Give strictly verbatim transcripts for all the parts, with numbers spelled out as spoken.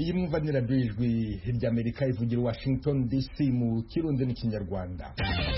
iyi mwumvanira bijwi hirya Amerika ivugira Washington D C mu kirundi n'ikinyarwanda.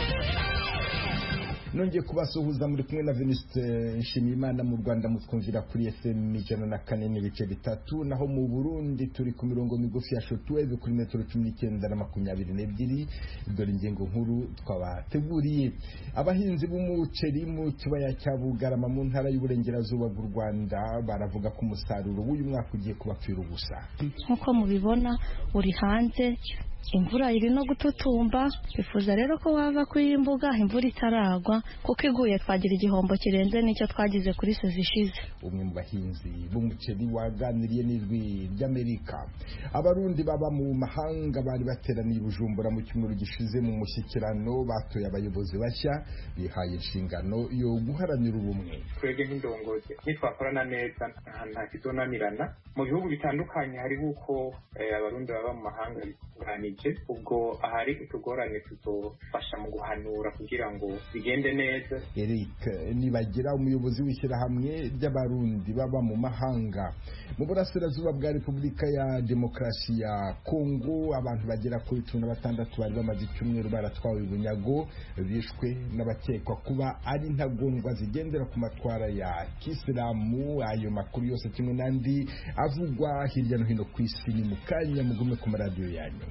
Nongeye kubasuhuza muri kumwe na Venuste Nshimiyimana mu Rwanda mutwumvira kuri F M ijana na kane n'ibice bitatu, naho mu Burundi turi ku mirongo migufi ya shortwave kuri metero cumi n'icyenda na makumyabiri n'ebyiri. Dore ingingo nkuru twabateguriye. Abahinzi b'umuceri mu kibaya cya Bugarama mu ntara y'Uburengerazuba bw'u Rwanda baravuga ko umusaruro w'uyu mwaka ugiye kubapfira ubusa. Nkuko mubibona uri hanze, imvura iri no gututumba, bifuza rero ko wava kuri imbuga imvura itaragwa, kuko iguye twagira igihombo kirenze n'icyo twagize kuri sezi ishize. Umwe mu bahinzi b'umuceri waganiriye n'ijwi ry'Amerika. Abarundi baba mu mahanga bari bateraniye Bujumbura mu cyumweru gishize mu mushyikirano, batoye abayobozi bashya bihaye inshingano yo guharanira ubumwe. Twebwe nk'indongozi nitwakorana neza nta kizonanirana. Mu bihugu bitandukanye hari uko abarundi baba mu mahanga biganije, ubwo ahari utugorane tuzofasha mu guhanura kugira ngo bigende neza. Eric Nibagira, umuyobozi w'ishyirahamwe ry'abarundi baba mu mahanga mu burasirazuba bwa Repubulika ya Demokarasi ya Kongo, abantu bagera kuri cumi na batandatu bari bamaze icyumweru baratwawe bunyago, bishwe n'abakekwa kuba ari intagondwa zigendera ku matwara ya Kisilamu. Ayo makuru yose kimwe n'andi avugwa hirya no hino ku isi ni mu kanya, mugume ku maradiyo yanyu.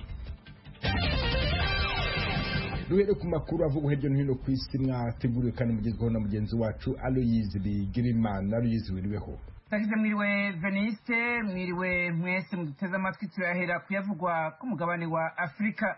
Duhere ku makuru avugwa hirya no hino ku isi mwateguriwe kandi mugezweho na mugenzi wacu Aloyizi Bigirimana. Aloyizi, wiriweho? Takize mwiriwe Veniste, mwiriwe mwese muduteze amatwi. Turahera kuyavugwa ku mugabane wa Afrika.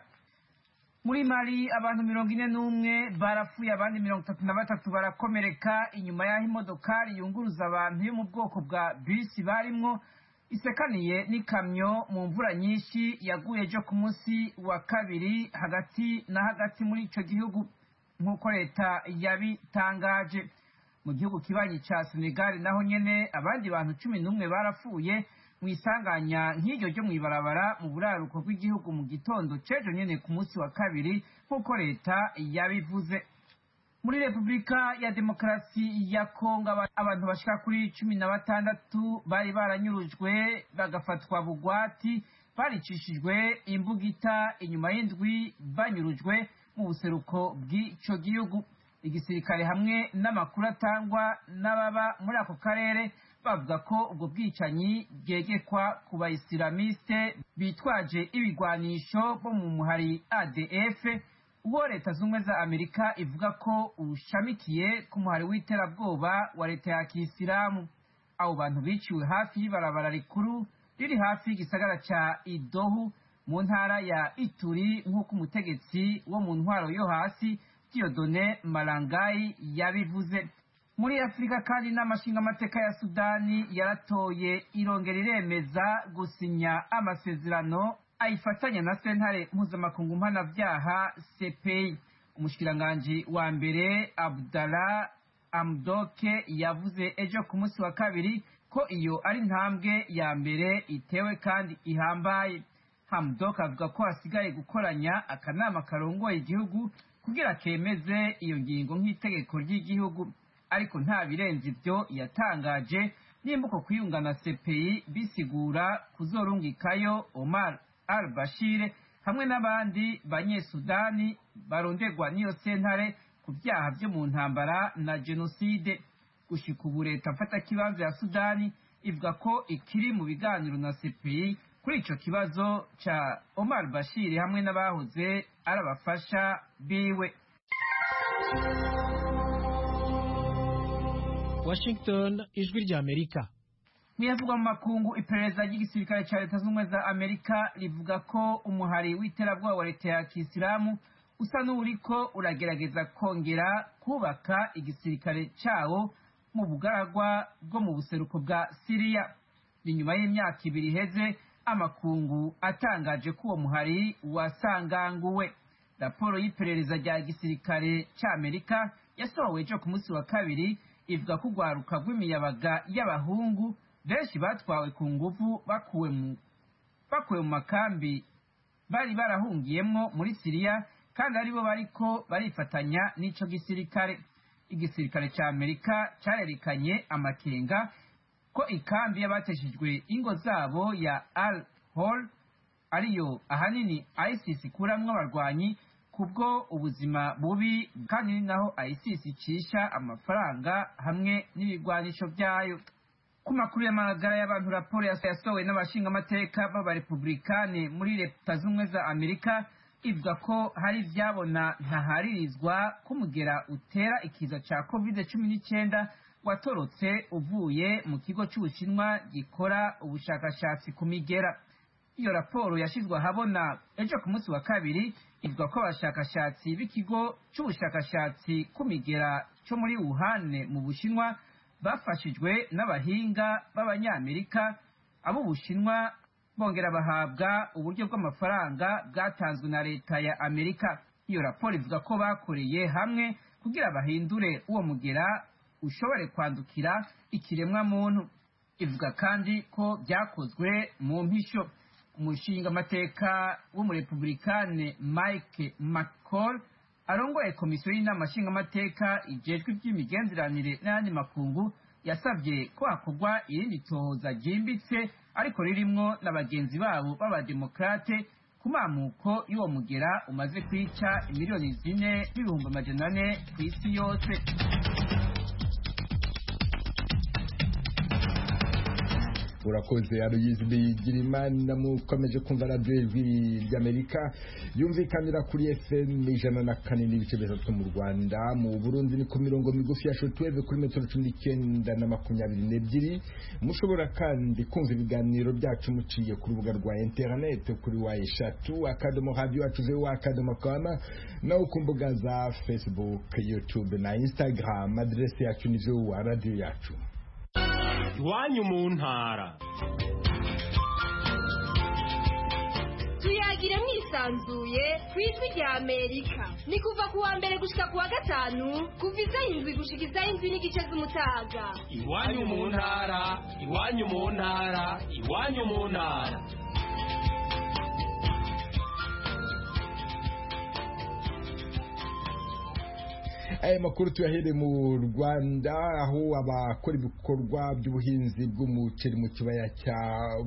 Muri Mali abantu mirongo ine n'umwe barapfuye, abandi mirongo itatu na batatu barakomereka inyuma y'aho imodokari yunguruza abantu yo mu bwoko bwa bisi barimwo isekaniye n'ikamyo mu mvura nyinshi yaguye ejo ku munsi wa kabiri hagati na hagati muri ico gihugu, nk'uko leta yabitangaje. Mu gihugu kibanyi ca Senegal naho nyene abandi bantu cumi n'umwe barapfuye mu isanganya nk'iryo ryo mw'ibarabara mu buraruko bw'igihugu mu gitondo c'ejo nyene ku munsi wa kabiri, nk'uko leta yabivuze. Muri Repubulika ya Demokarasi ya Kongo abantu bashika kuri cumi na batandatu bari baranyurujwe bagafatwa bugwati, baricishijwe imbugita inyuma y'indwi banyurujwe mu buseruko bw'ico gihugu. Igisirikare hamwe n'amakuru atangwa n'ababa muri ako karere bavuga ko ubwo bwicanyi bwegekwa ku bayisilamiste bitwaje ibigwanisho bo mu muhari A D F, uwo leta z'ubumwe za Amerika ivuga ko ushamikiye ku muhari w'iterabwoba wa leta ya Kisilamu. Abo bantu biciwe hafi y'ibarabara rikuru riri hafi y'igisagara ca Idohu mu ntara ya Ituri, nk'uko umutegetsi wo mu ntwaro yo hasi Dieudonné Malangai yabivuze. Muri Afrika kandi n'amashinga amateka ya Sudani yaratoye irongera iremeza gusinya amasezerano ayifatanya na sentare mpuzamakungu mpanavyaha C P I. Umushikiranganji wa mbere Abdallah Hamdok yavuze ejo ku munsi wa kabiri ko iyo ari intambwe ya mbere itewe kandi ihambaye. Hamdok avuga ko hasigaye gukoranya akanama karongoye igihugu kugira kemeze iyo ngingo nk'itegeko ry'igihugu, ariko nta birenze ibyo yatangaje, nimbuko kwiyungana C P I bisigura kuzorungikayo Omar al-Bashir hamwe n'abandi banyesudani baronderwa n'iyo sentare ku byaha byo mu ntambara na jenoside. Gushika ubu leta mfata kibanza ya Sudani ivuga ko ikiri mu biganiro na C P I kuri ico kibazo ca Omar al-Bashir hamwe n'abahoze arabafasha biwe. Washington, ijwi rya Amerika. Muyavugwa mu makungu, iperereza ry'igisirikare ca leta z'ubumwe za Amerika rivuga ko umuhari w'iterabwoba wa leta ya Kisilamu usa n'uriko uragerageza kongera kubaka igisirikare cawo mu bugaragwa bwo mu buseruko bwa Syria. Ni nyuma y'imyaka ibiri iheze amakungu atangaje ko uwo muhari wasanganguwe. Raporo y'iperereza rya gisirikare c'Amerika yasohowe ejo ku munsi wa kabiri ivuga ko urwaruka rw'imiyabaga y'abahungu benshi batwawe ku nguvu bakuwe mu bakuwe mu makambi bari barahungiyemwo muri Syria, kandi aribo bariko barifatanya n'ico gisirikare. Igisirikare ca Amerika carerekanye amakenga ko ikambi y'abateshejwe ingo zabo ya Al hall ariyo ahanini ISIS ikuramwo abarwanyi kubwo ubuzima bubi kandi ni naho ISIS icisha amafaranga hamwe n'ibigwanisho vyayo. Ku makuru y'amagara y'abantu, raporo yasohowe n'abashingamateka b'abarepublikane muri leta z'ubumwe za Amerika ivuga ko hari vyabona ntaharirizwa kumugera utera ikiza ca covid cumi n'icyenda watorotse uvuye mu kigo c'Ubushinwa gikora ubushakashatsi ku migera. Iyo raporo yashizwe ahabona ejo ku munsi wa kabiri ivuga ko abashakashatsi b'ikigo c'ubushakashatsi ku migera cyo muri Wuhan mu Bushinwa bafashijwe n'abahinga b'abanyamerika ab'Ubushinwa bongera bahabwa uburyo bw'amafaranga bwatanzwe na leta ya Amerika. Iyo raporo ivuga ko bakoreye hamwe kugira bahindure uwo mugera ushobore kwandukira ikiremwa muntu. Ivuga kandi ko byakozwe mu mpisho. Umushinga amateka w'umurepublikane Mike McCall arongoye komisiyo y'inama nshingamateka ijejwe iby'imigenderanire n'ayandi makungu yasabye ko hakorwa irindi tohoza ryimbitse ariko ririmwo na bagenzi babo b'abademokrate ku mamuko y'uwo mugera umaze kwica miliyoni zine n'ibihumbi amajana ane ku isi yose. urakoze Aloyizi Bigirimana. Mukomeje kumva radio ijwi ry'Amerika yumvikanira kuri F M ijana na kane n'ibice bitatu mu Rwanda. Mu Burundi ni ku mirongo migufi ya shortwave kuri metero cumi n'icyenda na makumyabiri n'ebyiri. Mushobora kandi kumva ibiganiro byacu muciye ku rubuga rwa internet kuri wa eshatu akadomo radio yacu wa akadomo com no ku mbuga za Facebook, YouTube na Instagram. Adresse yacu ni wa radio yacu. Iwanyu mu ntara. Tuyagire mwisanzuye kw'ijwi rya Amerika. Ni kuva ku wa mbere gushika ku wa gatanu kuva isaha indwi gushika isaha indwi n'igice z'umutaga. Iwanyu mu ntara, iwanyu mu ntara, iwanyu mu ntara. Aya makuru tuyahere mu Rwanda aho abakora ibikorwa by'ubuhinzi bw'umuceri mu kibaya cya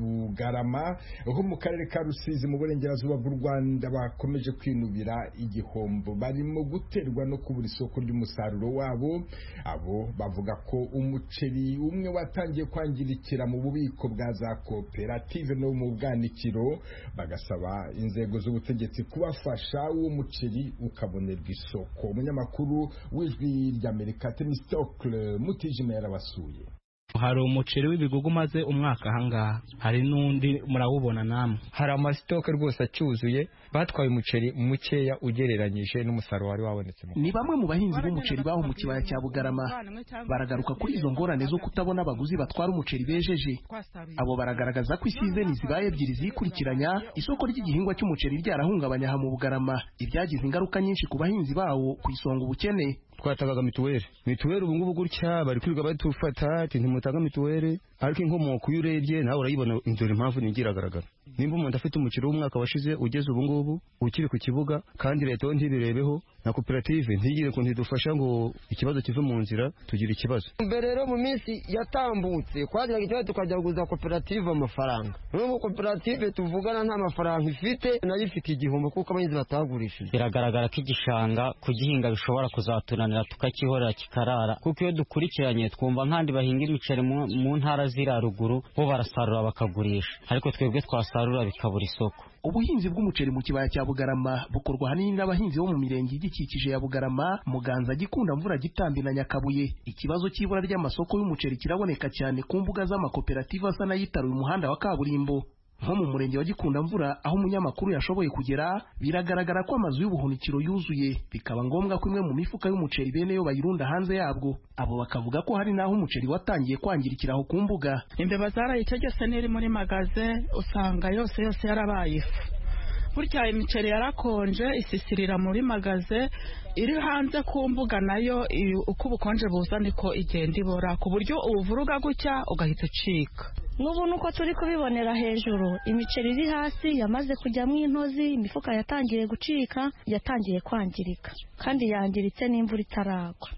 Bugarama aho mu karere ka Rusizi mu burengerazuba bw'u Rwanda bakomeje kwinubira igihombo barimo guterwa no kubura isoko ry'umusaruro wabo. Abo bavuga ko umuceri umwe watangiye kwangirikira mu bubiko bwa za koperative no mu bwanikiro, bagasaba inzego z'ubutegetsi kubafasha uwo muceri ukabonerwa isoko. Umunyamakuru w'ijwi ry'Amerika Temistokle Mutijima yarabasuye. Hari umuceri w'ibigugu maze umwaka ahangaha, hari n'undi murawubona namwe. Hari amasitoke rwose acyuzuye, batwaye umuceri mukeya ugereranyije n'umusaruro wari wabonetse. Ni bamwe mu bahinzi b'umuceri baho mu kibaya cya Bugarama baragaruka kuri izo ngorane zo kutabona abaguzi batwara umuceri bejeje. Abo baragaragaza ko isizeni zibaye ebyiri zikurikiranya isoko ry'igihingwa cy'umuceri ryarahungabanya aha mu Bugarama, ibyagize ingaruka nyinshi ku bahinzi bawo ku isonga ubukene. Twatagaga mituweli mituweli ubu ngubu gutya bari kwirirwa batufata ati ntimutaga mituweli, ariko inkomoko iyo urebye nawe urayibona. Inzira impamvu ntigiragaragara, nimba umuntu afite umuceri w'umwaka washize ugeze ubu ngubu ukiri ku kibuga kandi leta yo ntibirebeho na koperative ntigire ko ntidufasha ngo ikibazo kive mu nzira tugira ikibazo. Mbere rero mu minsi yatambutse kwagira ikibazo tukajya kuguza koperative amafaranga, n'ubu koperative tuvugana nta mafaranga ifite, nayo ifite igihombo kuko abahinzi batagurishije. Biragaragara ko igishanga kugihinga bishobora kuzatunanira tukakihorera kikarara, kuko iyo dukurikiranye twumva nkandi bahinga imiceri mu ntara zira ruguru bo barasarura bakagurisha, ariko twebwe twasarura bikabura isoko. Ubuhinzi bw'umuceri mu kibaya cya Bugarama bukorwa hanini n'abahinzi bo mu mirenge igikikije ya Bugarama, Muganza, Gikunda, Mvura, Gitambi na Nyakabuye. Ikibazo cy'ibura ry'amasoko y'umuceri kiraboneka cyane ku mbuga z'amakoperative asa n'ayitaruye umuhanda wa kaburimbo. Nko mu murenge wa Gikunda Mvura aho umunyamakuru yashoboye kugera, biragaragara ko amazu y'ubuhunikiro yuzuye, bikaba ngombwa ko imwe mu mifuka y'umuceri bene yo bayirunda hanze yabwo. Abo bakavuga ko hari naho umuceri watangiye kwangirikira aho ku mbuga. Imbeba zarayitegese niri muri magaze, usanga yose yose yarabaye ifu. Burya imiceri yarakonje isisirira muri magaze, iri hanze ku mbuga nayo uko ubukonje buza niko igenda ibora, ku buryo ubuvuruga gutya ugahita ucika. N'ubu nuko turi kubibonera hejuru, imiceri iri hasi yamaze kujyamo intozi, imifuka yatangiye gucika, yatangiye kwangirika kandi yangiritse n'imvura itaragwa.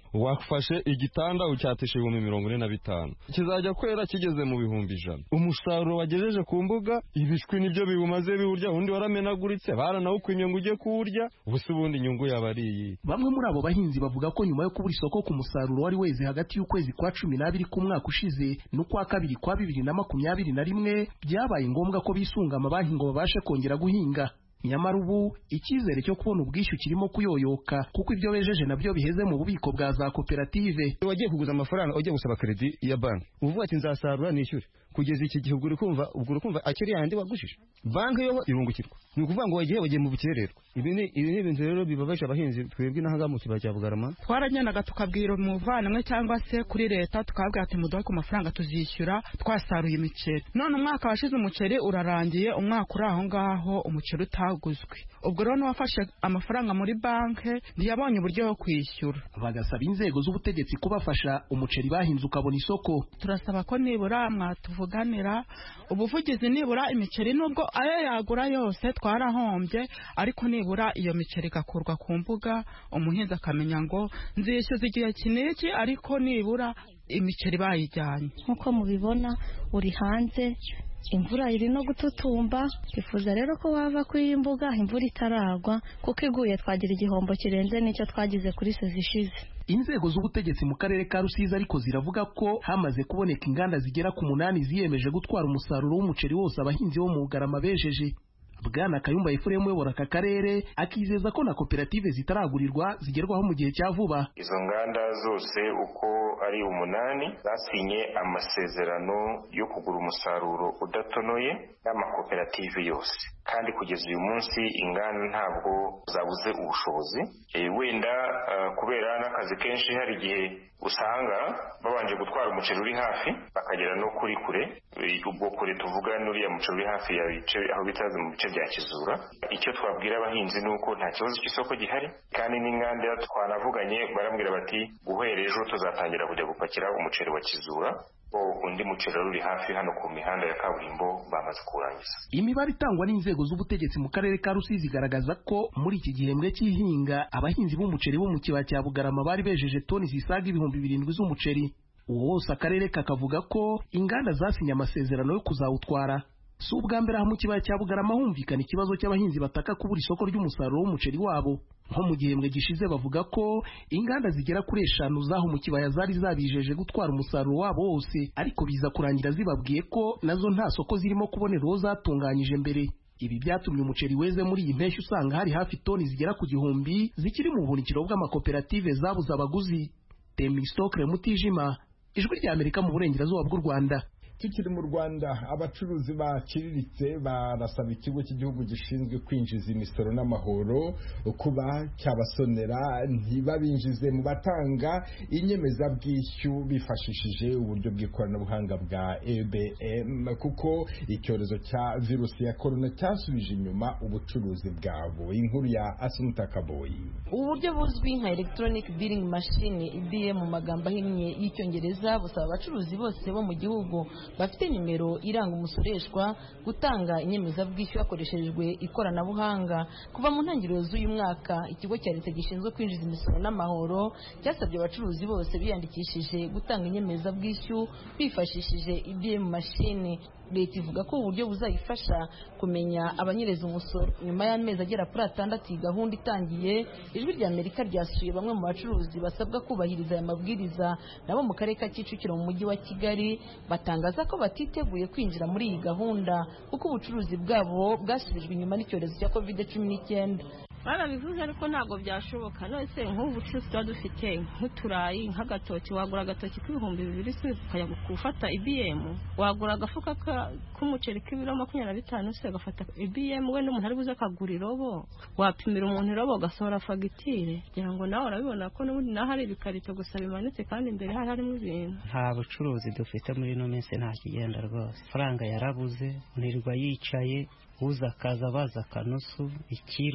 wafashe igitanda ucyatisha ibihumbi mirongo ine na bitanu kizajya kwera kigeze mu bihumbi ijana. Umusaruro wagejeje ku mbuga ibishwi nibyo biwumaze biwurya, undi waramenaguritse baranawukwimye ngo ujye kuwurya, ubusa ubundi inyungu yaba ari iyi. Bamwe muri abo bahinzi bavuga ko nyuma yo kubura isoko ku musaruro wari weze hagati y'ukwezi kwa cumi n'abiri k'umwaka ushize n'ukwa kabiri kwa bibiri na makumyabiri na rimwe byabaye ngombwa ko bisunga amabanki ngo babashe kongera guhinga. Nyamara ubu icyizere cyo kubona ubwishyu kirimo kuyoyoka kuko ibyo bejeje nabyo biheze mu bubiko bwa za koperative. Wagiye kuguza amafaranga ujye gusaba kredi ya banki uvuga ati nzasarura nishyure, kugeza iki gihe uri kumva ubwo uri kumva akiri yandi wagujije banki yo irungukirwa. Ni ukuvuga ngo wagiye wagiye mu bukererwa. Ibi ni ibi ni ibintu rero bibabaje abahinzi twebwe n'ahanga mu kibaya cya Bugarama. Twaranyenaga tukabwira umuvanamwe cyangwa se kuri leta tukabwira ati muduhe ku mafaranga tuzishyura twasaruye imiceri. None umwaka washize umuceri urarangiye, umwaka uri aho ngaho umuceri utaguzwe. Ubwo rero n'uwafashe amafaranga muri banki ntiyabonye uburyo bwo kwishyura. Bagasaba inzego z'ubutegetsi kubafasha umuceri bahinze ukabona isoko. Turasaba ko nibura mwatuvuganira ubuvugizi, nibura imiceri nubwo ayo yagura yose twarahombye, ariko nibura iyo miceri igakurwa ku mbuga, umuhinzi akamenya ngo nzishyuza igihe kiniki, ariko nibura imiceri bayijyanye. Nk'uko mubibona uri hanze, imvura iri no gututumba, twifuza rero ko wava kuri iyi mbuga imvura itaragwa, kuko iguye twagira igihombo kirenze n'icyo twagize kuri sezi ishize. Inzego z'ubutegetsi mu karere ka Rusizi ariko ziravuga ko hamaze kuboneka inganda zigera ku munani ziyemeje gutwara umusaruro w'umuceri wose abahinzi bo mu Bugarama bejeje. Bwana Kayumba Ephraim uyobora aka karere akizeza ko na koperative zitaragurirwa zigerwaho mu gihe cya vuba. Izo nganda zose uko ari umunani zasinye amasezerano yo kugura umusaruro udatonoye n'amakoperative yose, kandi kugeza uyu munsi inganda ntabwo zabuze ubushobozi. E, wenda uh, kubera n'akazi kenshi hari igihe usanga babanje gutwara umuceri uri hafi bakagera no kuri kure. Ubwo kure tuvuga n'uriya muceri uri hafi ya bice aho bitaze mu bice bya Kizura. Icyo twabwira abahinzi ni uko nta kibazo cy'isoko gihari, kandi n'inganda twanavuganye barambwira bati guhera ejo tuzatangira kujya gupakira umuceri wa Kizura, bo undi muceri uri hafi hano ku mihanda ya kaburimbo bamaze kurangiza. Imibare itangwa n'inzego z'ubutegetsi mu karere ka Rusizi igaragaza ko muri iki gihembwe cy'ihinga abahinzi b'umuceri bo mu kibaya cya Bugarama bari bejeje toni zisaga ibihumbi birindwi z'umuceri. Uwo wose akarere kakavuga ko inganda zasinye amasezerano yo kuzawutwara. Si ubwa mbere aha mu kibaya cya Bugarama humvikana ikibazo cy'abahinzi bataka kubura isoko ry'umusaruro w'umuceri wabo. Nko mu gihembwe gishize bavuga ko inganda zigera kuri eshanu zaho mu kibaya zari zabijeje gutwara umusaruro wabo wose, ariko biza kurangira zibabwiye ko nazo nta soko zirimo kubonera uwo zatunganyije mbere. Ibi byatumye umuceri weze muri iyi mpeshyi usanga hari hafi toni zigera ku gihumbi zikiri mu buhunikiro bw'amakoperative zabuze abaguzi. Temistokre Mutijima, Ijwi rya Amerika mu burengerazuba bw'u Rwanda. Tukiri mu Rwanda, abacuruzi baciriritse barasaba ikigo cy'igihugu gishinzwe kwinjiza imisoro n'amahoro kuba cyabasonera ntibabinjize mu batanga inyemezabwishyu bifashishije uburyo bw'ikoranabuhanga bwa E B M, kuko icyorezo cya virusi ya korona cyasubije inyuma ubucuruzi bwabo. Inkuru ya Asumta Kaboyi. Ubu buryo buzwi nka electronic billing machine E B M mu magambo ahinnye y'icyongereza busaba abacuruzi bose bo mu gihugu bafite nimero iranga umusoreshwa gutanga inyemezabwishyu hakoreshejwe ikoranabuhanga. Kuva mu ntangiriro z'uyu mwaka, ikigo cya leta gishinzwe kwinjiza imisoro n'amahoro cyasabye abacuruzi bose biyandikishije gutanga inyemezabwishyu bifashishije E B M machine. Leta ivuga ko uburyo buzayifasha kumenya abanyereza umusoro. Nyuma y'amezi agera kuri atandatu iyi gahunda itangiye, Ijwi rya Amerika ryasuye bamwe mu bacuruzi basabwa kubahiriza aya mabwiriza nabo mu karere ka Kicukiro mu mujyi wa Kigali batangaza ko batiteguye kwinjira muri iyi gahunda kuko ubucuruzi bwabo bwasubijwe inyuma n'icyorezo cya covid cumi n'icyenda. barabivuze ariko ntabwo byashoboka. Nose nk'ubucuruzi tuba dufite nk'uturayi nk'agatoki, wagura agatoki k'ibihumbi bibiri se ukajya gufata E B M, wagura agafuka k'umuceri k'ibiro makumyabiri na bitanu se agafata E B M, we n'umuntu ari buze akagura irobo, wapimira umuntu irobo ugasohora fagitire, kugira ngo nawe urabibona ko n'ubundi naho hari ibikarito gusa bimanitse kandi imbere hari harimo ibintu. Nta bucuruzi dufite muri ino minsi, nta kigenda rwose. Faranga yarabuze, nirwa yicaye, uza akaza baza akanusu ikiro,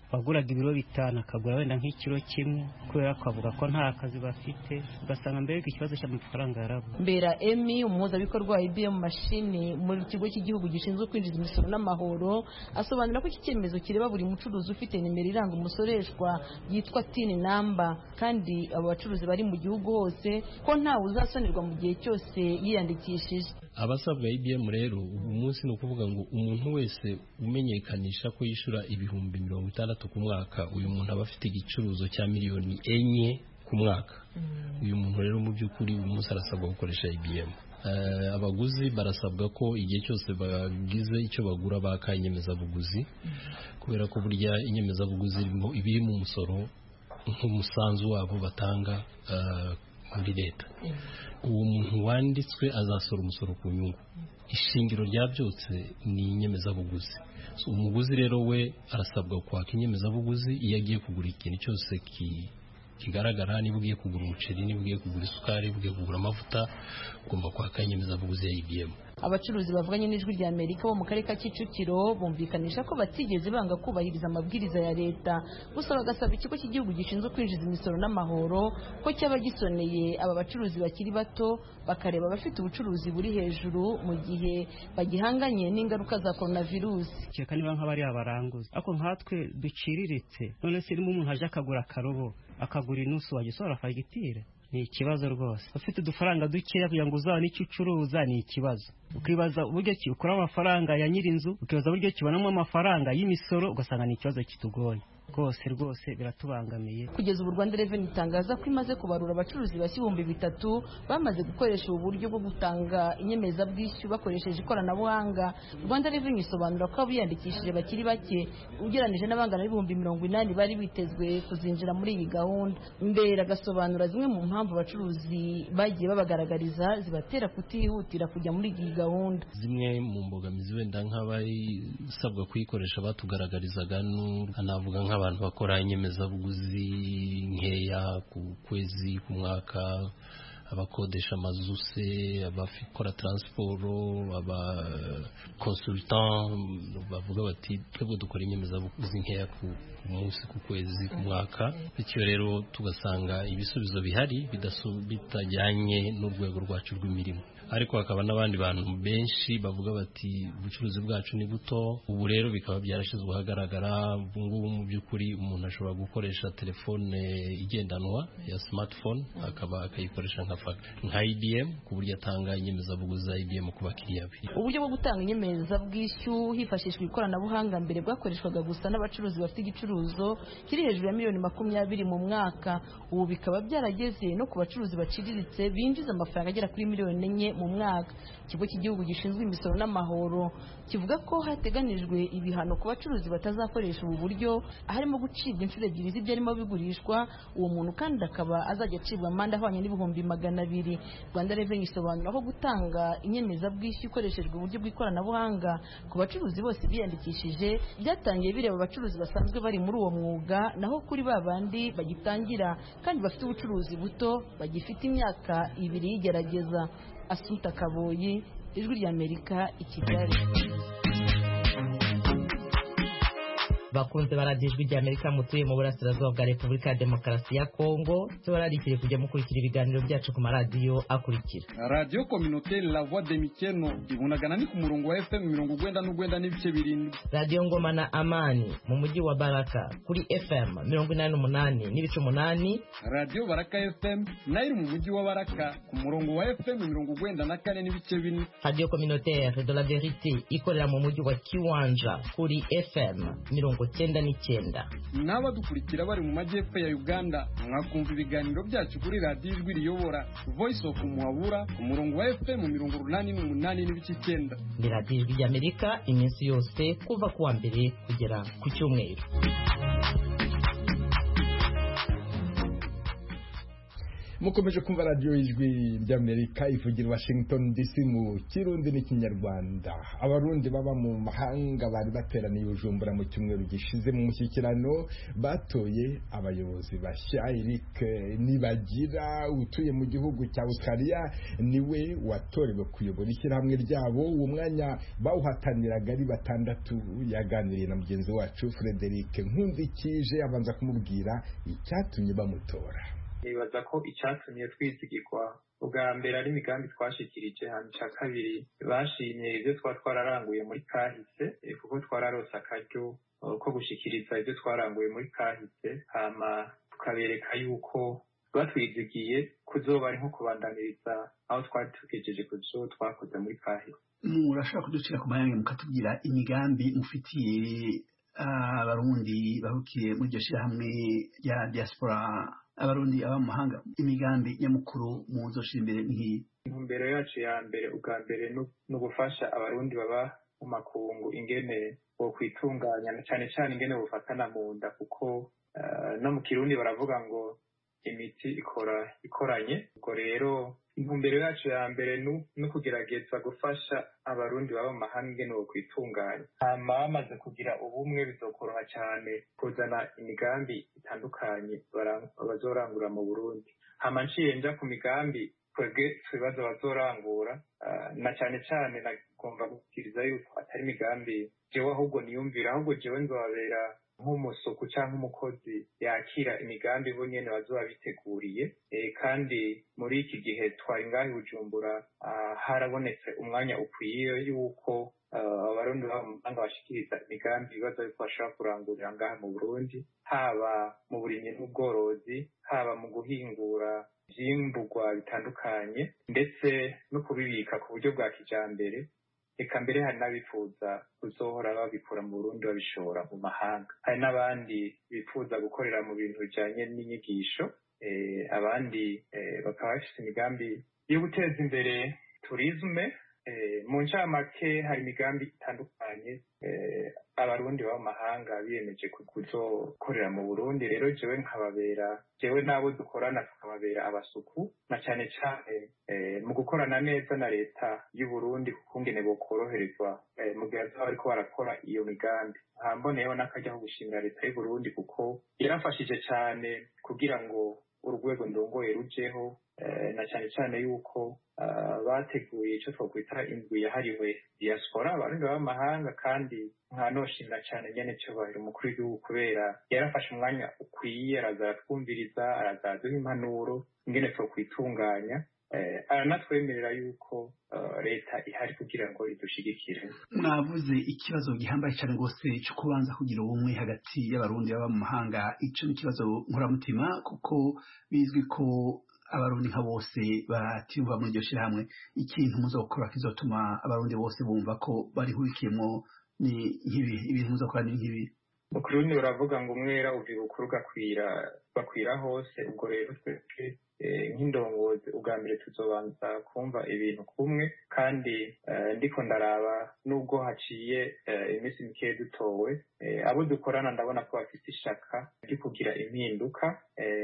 waguraga ibiro bitanu akagura wenda nk'ikiro kimwe kubera ko avuga ko nta kazi bafite, ugasanga mbere ikibazo cy'amafaranga yarabo. Mbera Emi, umuhuzabikorwa wa I B M mashini mu kigo cy'igihugu gishinzwe kwinjiza imisoro n'amahoro, asobanura ko iki cyemezo kireba buri mucuruzi ufite nimero iranga umusoreshwa yitwa tin number, kandi abo bacuruzi bari mu gihugu hose ko ntawe uzasonirwa mu gihe cyose yiyandikishije. Abasabwa I B M rero ubu munsi ni ukuvuga ngo umuntu wese umenyekanisha ko yishura ibihumbi mirongo itandatu ku mwaka, uyu muntu aba afite igicuruzo cya miliyoni enye ku mwaka. Mm. Uyu muntu rero mu by'ukuri uyu munsi arasabwa gukoresha I B M. Uh, abaguzi barasabwa ko igihe cyose bagize icyo bagura baka inyemezabuguzi, mm. kubera ko burya inyemezabuguzi ibiri mu musoro nk'umusanzu wabo batanga uh, muri leta. Mm. Uwo muntu wanditswe azasora umusoro ku nyungu. Ishingiro rya byose ni inyemezabuguzi. So, umuguzi rero we arasabwa kwaka inyemezabuguzi iyo agiye kugura ikintu cyose ki kigaragara. Niba ugiye kugura umuceri, niba ugiye kugura isukari, niba ugiye kugura amavuta, ugomba kwaka inyemezabuguzi ya I B M. Abacuruzi bavuganye n'ijwi rya Amerika bo mu karere ka Kicukiro bumvikanisha ko batigeze banga kubahiriza amabwiriza ya leta, gusa bagasaba ikigo cy'igihugu gishinzwe kwinjiza imisoro n'amahoro ko cyaba gisoneye aba bacuruzi bakiri bato, bakareba abafite ubucuruzi buri hejuru mu gihe bagihanganye n'ingaruka za coronavirus. Cyeka niba nk'abari abaranguza ako nkatwe duciriritse, none se rimwe umuntu aje akagura akarobo akagura inusu wagisora fagitire, ni ikibazo rwose. Ufite udufaranga dukeya kugira ngo uzabone icyo ucuruza ni ikibazo. Ukibaza uburyo ki ukora amafaranga ya nyirinzu, ukibaza uburyo kibonamo amafaranga y'imisoro, ugasanga ni ikibazo kitugoye rwose rwose biratubangamiye. Kugeza ubu Rwanda Revenue itangaza ko imaze kubarura abacuruzi bashya ibihumbi bitatu bamaze gukoresha ubu buryo bwo gutanga inyemezabwishyu bakoresheje ikoranabuhanga. Rwanda Revenue isobanura ko abiyandikishije bakiri bake ugereranije n'abangana n'ibihumbi mirongo inani bari bitezwe kuzinjira muri iyi gahunda. Mbere agasobanura zimwe mu mpamvu abacuruzi bagiye babagaragariza zibatera kutihutira kujya muri iyi gahunda. Zimwe mu mbogamizi wenda nk'abasabwa kuyikoresha batugaragarizaga n'anavuga nk'abantu bakora inyemezabuguzi nkeya ku kwezi ku mwaka, abakodesha amazu se, abakora transporo, aba consultant bavuga bati twebwe dukora inyemezabuguzi nkeya ku munsi ku kwezi ku mwaka. Bityo rero tugasanga ibisubizo bihari bitajyanye n'urwego rwacu rw'imirimo, ariko hakaba n'abandi bantu benshi bavuga bati ubucuruzi bwacu ni buto. Ubu rero bikaba byarashyizwe ahagaragara. Ubungubu mu by'ukuri umuntu ashobora gukoresha telefone igendanwa ya smartphone akaba akayikoresha nka nka I B M ku buryo atanga inyemezabuguzi za I B M ku bakiriya be. Uburyo bwo gutanga inyemezabwishyu hifashishwa ikoranabuhanga mbere bwakoreshwaga gusa n'abacuruzi bafite igicuruzo kiri hejuru ya miliyoni makumyabiri mu mwaka. Ubu bikaba byarageze no ku bacuruzi baciriritse binjiza amafaranga agera kuri miliyoni enye mu mwaka. Ikigo cy'igihugu gishinzwe imisoro n'amahoro kivuga ko hateganijwe ibihano ku bacuruzi batazakoresha ubu buryo, harimo gucibwa inshuro ebyiri z'ibyarimo bigurishwa. Uwo muntu kandi akaba azajya acibwa amande ahwanye n'ibihumbi magana abiri. Rwanda Revenue isobanura ko gutanga inyemezabwishyu ikoreshejwe uburyo bw'ikoranabuhanga ku bacuruzi bose biyandikishije byatangiye bireba abacuruzi basanzwe bari muri uwo mwuga, naho kuri ba bandi bagitangira kandi bafite ubucuruzi buto bagifite imyaka ibiri y'igerageza. Assumpta Kaboyi, Ijwi ry'Amerika, i Kigali. Bakunze baradiyo Ijwi ry'Amerika mutuye mu burasirazuba bwa Repubulika ya Demokarasi ya Kongo, tubararikire kujya mukurikira ibiganiro byacu ku maradiyo akurikira: Radio Communautaire La Voix de Mikeno ibunagana ni ku murongo wa F M mirongo ugwenda n'ugwenda n'ibice birindwi. Radio Ngoma na Amani mu mujyi wa Baraka kuri F M mirongo inani n'umunani n'ibice umunani. Radio Baraka F M nayo mu mujyi wa Baraka ku murongo wa F M mirongo ugwenda na kane n'ibice bine. Radio Communautaire de la Vérité ikorera mu mujyi wa Kiwanja kuri F M mirongo cyenda n'icyenda. N'abadukurikira bari mu majyepfo ya Uganda mwakumva ibiganiro byacu kuri Radio Ijwi riyobora Voice of Muhabura ku murongo wa F M mirongo urunani n'umunani n'ibice icyenda. Ni Radio Ijwi ry'Amerika iminsi yose kuva kuwa mbere kugera ku cyumweru. mukomeje kumva radiyo ijwi ry'Amerika ivugira Washington D C mu kirundi n'ikinyarwanda. Abarundi baba mu mahanga bari bateraniye Bujumbura mu cyumweru gishize mu mushyikirano batoye abayobozi bashya. Eric Nibagira utuye mu gihugu cya Australia niwe watorewe kuyobora ishyirahamwe ryabo. Uwo mwanya bawuhataniraga ari batandatu. Yaganiriye na mugenzi wacu Frederic Nkundikije abanza kumubwira icyatumye bamutora. nibaza ko icyatumye twizigirwa ubwa mbere ari imigambi twashikirije, hanyuma icya kabiri bashimye ibyo twaba twararanguye muri kahise, kuko twararose akaryo ko gushikiriza ibyo twaranguye muri kahise, hama tukabereka yuko batwizigiye kuzoba ari nko kubandaniriza aho twari tugejeje ku byo twakoze muri kahise. murashobora kuducira ku mayange mukatubwira imigambi mufitiye abarundi bahukiye muri iryo shyirahamwe rya diaspora, abarundi aba mu mahanga, imigambi nyamukuru muzoshira imbere nk'iyi? intumbero yacu ya mbere ubwa mbere no gufasha abarundi baba mu makungu ingene bo kwitunganya, cyane cyane ingene bofatana mu nda, kuko no mu kirundi baravuga ngo imiti ikora ikoranye. ubwo rero intumbero yacu ya mbere no kugerageza gufasha abarundi baba mu mahanga ingene bo kwitunganya, hama bamaze kugira ubumwe bizokoroha cyane kuzana imigambi itandukanye bazorangura mu Burundi. hama nciye nja ku migambi twebwe twibaza bazorangura, na cyane cyane nagomba gukiriza yuko atari imigambi jewe ahubwo niyumvira, ahubwo jewe nzobabera nk'umusuku cyangwa umukozi yakira imigambi bo nyene bazoba biteguriye. E, kandi muri iki gihe twari ngaho i Bujumbura harabonetse umwanya ukwiye yuko abarundi baba mu mahanga bashikiriza imigambi ibibazo yuko bashobora kurangurira ngaha mu Burundi, haba mu burimyi n'ubworozi, haba mu guhingura ivyimburwa bitandukanye, ndetse no kubibika ku buryo bwa kijambere. Eka mbere hari n'abifuza kuzohora babikura mu Burundi babishora mu mahanga. Hari n'abandi bifuza gukorera mu bintu bijanye n'inyigisho, eh, abandi eh, bakaba bafise imigambi yo guteza imbere turisme. Eh, mu ncamake hari imigambi itandukanye eh, abarundi baba mu mahanga biyemeje kuzokorera mu Burundi. Rero jewe nkababera jewe n'abo dukorana tukababera abasuku, na cyane cyane eh, mu gukorana neza na leta y'u Burundi kukungene bokoroherezwa eh, mu gihe azoba bariko barakora iyo migambi. Hamboneyeho n'akaryaho gushimira leta y'u Burundi kuko yarafashije cyane kugira ngo urugwego ndongoye rujeho, eh, na cyane cyane yuko uh, bateguye icyo twakwita indwi yahariwe diaspora abarundi baba mu mahanga, kandi nkanoshimira cyane nyene cyo bahera umukuru w'igihugu kubera yarafashe umwanya ukwiye, araza aratwumviriza, araza aduha impanuro ingene twokwitunganya, eh, aranatwemerera yuko uh, leta ihari kugira ngo idushigikire. Mwavuze ikibazo gihambaye cyane rwose cyo kubanza kugira ubumwe hagati y'abarundi baba mu mahanga. Ico ni ikibazo nkuramutima kuko bizwi ko abarundi nka bose batiyumva muri iryo shyirahamwe. Ikintu muzokora kizotuma abarundi bose bumva ko barihurikiyemo ni nk'ibi, ibintu muzokora ni nk'ibi? Mu Kirundi baravuga ngo umwera uvi bukuru gakwira bakwira hose. ubwo rero twebwe nk'indongozi ubwa mbere tuzobanza kumva ibintu kumwe, kandi ndiko ndaraba nubwo haciye iminsi mikeya dutowe, abo dukorana ndabona ko bafite ishaka ryo kugira impinduka,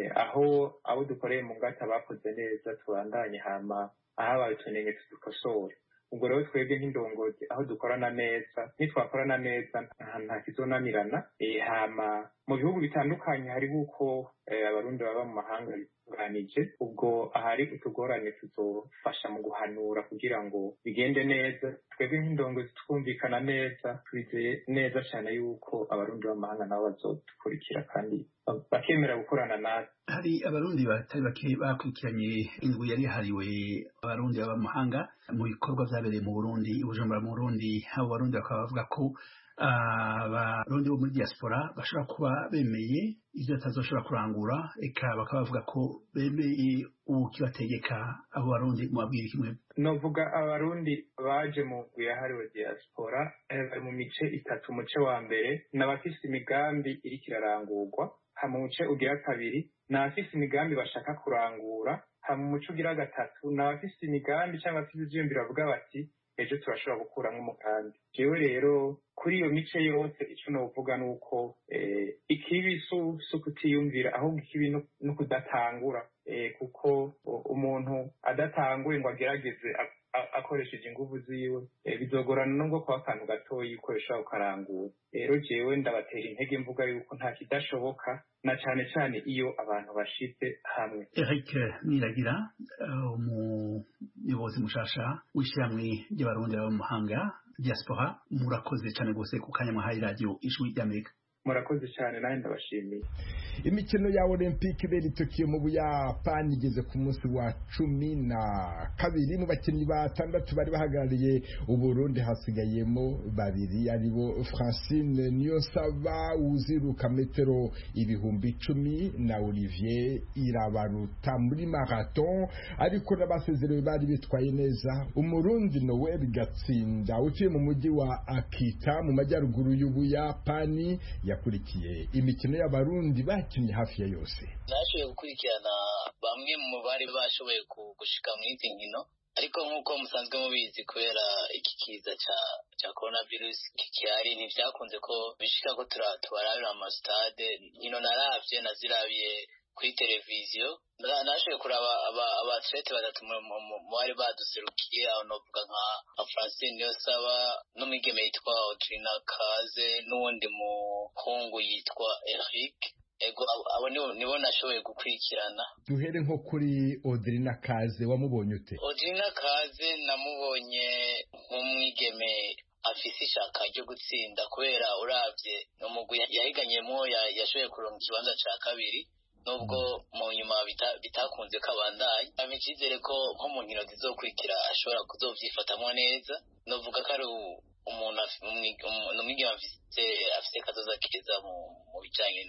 aho abo dukoreye mu ngata bakoze neza tubandanye, hama ahabaye utunenge tudukosore. ubwo rero twebwe nk'indongozi aho dukorana neza, nitwakorana neza nta kizonanirana. hama mu bihugu bitandukanye hariho uko abarundi baba mu mahanga bitunganije, ubwo ahari utugorane tuzofasha mu guhanura kugira ngo bigende neza. twebwe nk'indongozi twumvikana neza, twizeye neza cyane yuko abarundi baba mu mahanga nabo bazodukurikira kandi bakemera gukorana natwe. Hari abarundi batari bake bakurikiranye indwi yari yahariwe abarundi baba mu mahanga mu bikorwa vyabereye mu Burundi, i Bujumbura mu Burundi. Abo barundi bakaba bavuga ko abarundi bo muri diaspora bashobora kuba bemeye ivyo batazoshobora kurangura, eka bakaba bavuga ko bemeye ukibategeka. abo barundi mubabwira kimwe? Novuga abarundi baje mu ndwi yahariwe diaspora bari mu mice itatu. umuce wa mbere n'abafise imigambi iriko irarangurwa, hama umuce ugira kabiri n'abafise imigambi bashaka kurangura, hama umuce ugira gatatu n'abafise imigambi cyangwa afise ivyiyumviro bavuga bati ejo turashobora gukuramwo umugambi. jewe rero kuri iyo mice yose ico novuga nuko eh, ikibi si ukutiyumvira, ahubwo ikibi no kudatangura. kuko umuntu adatanguye ngo agerageze akoresheje ingufu ziwe bizogorana nubwo kwa akantu gatoyi ukoresha ukarangura. Rero jewe ndabatera intege mvuga yuko nta kidashoboka, na cyane cyane iyo abantu bashitse hamwe. Eric Niragira, umuyobozi mushasha w'ishyirahamwe ry'abarundi baba mu mahanga diaspora, murakoze cyane rwose ku kanya mwahaye radiyo Ijwi ry'Amerika. Murakoze cyane, nawe ndabashimiye. Imikino ya Olympique ibera i Tokyo mu Buyapani igeze ku munsi wa cumi na kabiri. Mu bakinnyi batandatu bari bahagarariye Uburundi hasigayemo babiri, aribo Francine Niyonsaba uziruka metero ibihumbi icumi na Olivier Irabaruta muri marathon, ariko n'abasezerewe bari bitwaye neza. Umurundi Noel Gatsinda utuye mu mujyi wa Akita mu majyaruguru y'Ubuyapani yakurikiye imikino y'abarundi bakinnye hafi ya yose. Nashoboye gukurikirana bamwe mu bari bashoboye gushika mu izi nkino, ariko nk'uko musanzwe mubizi kubera iki kiza ca ca coronavirus kikihari ntivyakunze ko bishika ko tubarabira amastade. Nkino naravye nazirabiye kuri televiziyo, nashoboye kuraba abatlete batatu mu bari baduserukiye, aho novuga nka Francine Niyonsaba n'umwigeme yitwa Audrina Kaze n'uwundi muhungu yitwa Eric. Ego abo nibo nashoboye gukurikirana. Duhere nko kuri Audrina Kaze, wamubonye ute? Audrina Kaze namubonye nk'umwigeme afise ishaka ryo gutsinda, kubera uravye n'umugwi yahiganyemo yashoboye kuronka ikibanza ca kabiri, nubwo mu nyuma bitakunze kabandanya. Ame icyizere ko nko mu nkino zizokurikira ashobora kuzovyifatamwo neza. Novuga ko ari umuntu umwigeme afise kazoza keza mu bijanye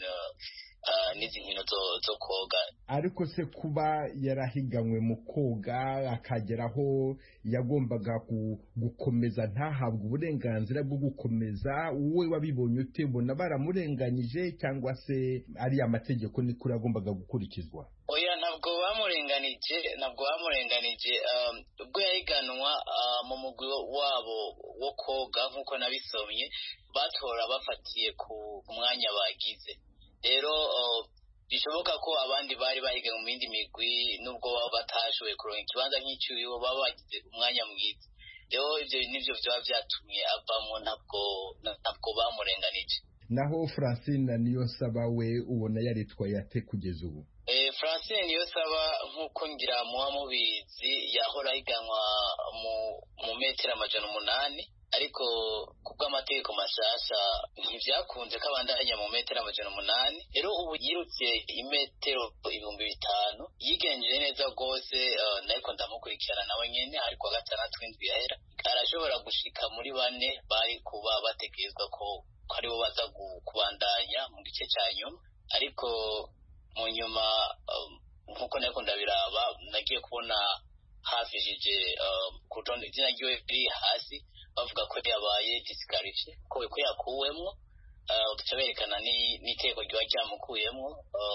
n'izi nkino zo koga. Ariko se kuba yarahiganywe mu koga akageraho yagombaga gukomeza ntahabwe uburenganzira bwo gukomeza, wowe wabibonye ute? Mbona baramurenganyije cyangwa se ari amategeko nikuri agombaga gukurikizwa? Oya, ntabwo bamurenganije, ntabwo bamurenganije. Ubwo yahiganwa mu mugwi wabo wo koga nk'uko nabisomye, batora bafatiye ku mwanya bagize. Rero bishoboka ko abandi bari bahiga mu yindi migwi nubwo batashoboye kuronka ikibanza nk'icyuyo baba bagize umwanya mwiza. Rero ivyo nivyo vyaba vyatumye avamo, ntabwo ntabwo bamurenganije. Naho Francine Niyonsaba we ubona yaritwaye ate kugeza ubu? Eh, Francine Niyonsaba nk'uko ngira muba mubizi yahora higanwa mu mu metero amajana umunani, ariko kubwo amategeko mashasha ntivyakunze ko abandanya mu metero amajana umunani. Rero ubu yirutse imetero ibihumbi bitanu, yigenjeje neza rwose. Uh, nariko ndamukurikirana nawe nyene, ariko gatandatu w'indwi yahera arashobora gushika muri bane bari kuba bategerezwa ko aribo baza kubandanya mu gice cya nyuma. Ariko mu nyuma nk'uko nariko ndabiraba nagiye kubona hafishije ku rutonde izina ryiwe riri hasi bavuga ko yabaye disqualifié, ko ko yakuwemwo, ugaca berekana n'iteko ryiba ryamukuyemwo.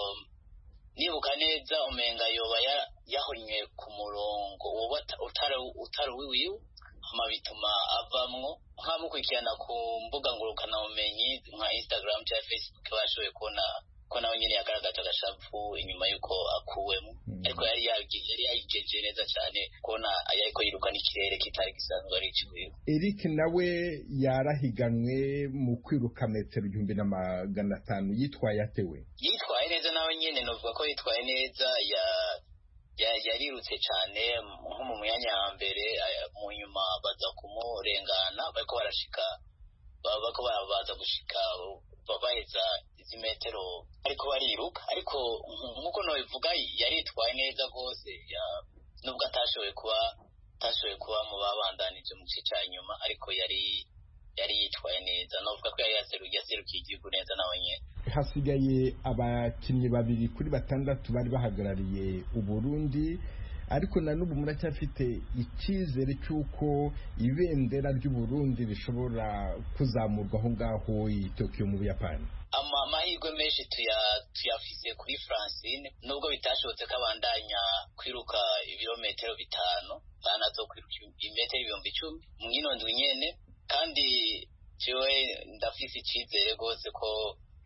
Nibuka neza umenga yoba yahonywe ku murongo woba utari wiwiwe, hama bituma avamwo. Nkamukurikirana ku mbuga ngurukanabumenyi nka Instagram cyangwa Facebook, bashoboye kubona ko nawe nyene yagaragaje agashavu inyuma yuko akuwemo. Ariko yari yari yayigeje neza cyane kubona ariko yiruka n'ikirere kitari gisanzwe ari ikiwiwe. Eric nawe yarahiganwe mu kwiruka metero igihumbi na magana atanu, yitwaye atewe? Yitwaye neza nawe nyene, novuga ko yitwaye neza. ya yarirutse cyane nko mu myanya ya mbere, mu nyuma baza kumurengana bariko barashika bako baza gushika babaheza izi metero ariko bariruka. Ariko nkuko no bivuga yaritwaye neza rwose, nubwo atashoboye kuba atashoboye kuba mu babandanije mu gice cya nyuma, ariko yari yari yitwaye neza. Novuga ko yari yaserukiye igihugu neza nawe nyene. Hasigaye abakinnyi babiri kuri batandatu bari bahagarariye Uburundi, ariko na n'ubu muracyafite icyizere cy'uko ibendera ry'Uburundi rishobora kuzamurwa aho ngaho i Tokyo mu Buyapani? Amahirwe menshi tuyafise kuri Francine, nubwo bitashobotse ko abandanya kwiruka ibirometero bitanu, banazo kwiruka imetero ibihumbi icumi mu nkino ndwi nyene. Kandi jewe ndafise icyizere rwose ko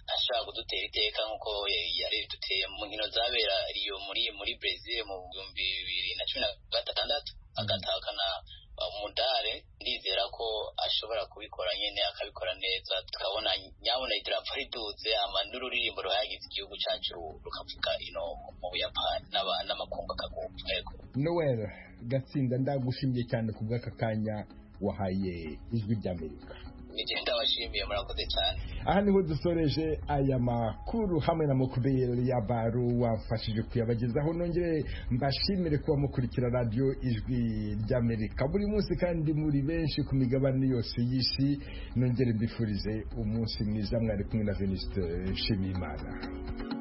ashaka kudutera iteka nk'uko yari duteye mu nkino zabera Rio muri muri Brazil mu bihumbi bibiri na cumi na gatandatu agatahukana umudare. Ndizera ko ashobora kubikora nyene akabikora neza, tukabona nyabona idarapo riduze ama n'ururirimbo ruhagize igihugu cyacu rukavuga ino mu Buyapani n'amakungu akagumva. Yego Noel Gatsinda, ndagushimiye cyane ku bw'aka kanya wahaye Ijwi ry'Amerika. Nigenda bashimiye, murakoze cyane. Aha niho dusoreje aya makuru hamwe na Mukubero ya Baru wafashije kuyabagezaho. Nongere mbashimire kuba mukurikira radio Ijwi ry'Amerika buri munsi kandi muri benshi ku migabane yose y'isi. Nongere mbifurize umunsi mwiza, mwari kumwe na Venuste Nshimiyimana.